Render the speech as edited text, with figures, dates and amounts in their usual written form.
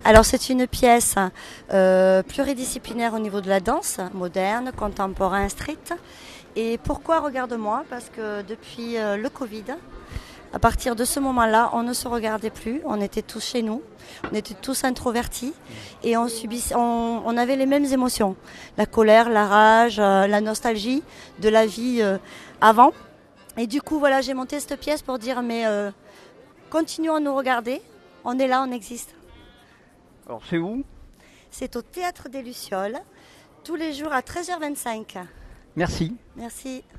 Alors c'est une pièce pluridisciplinaire au niveau de la danse, moderne, contemporain, street. Et pourquoi regarde-moi? Parce que depuis le Covid, à partir de ce moment-là, on ne se regardait plus, on était tous chez nous, on était tous introvertis et on avait les mêmes émotions. La colère, la rage, la nostalgie de la vie avant. Et du coup, voilà, j'ai monté cette pièce pour dire, mais continuons à nous regarder, on est là, on existe. Alors c'est où? C'est au Théâtre des Lucioles, tous les jours à 13h25. Merci. Merci.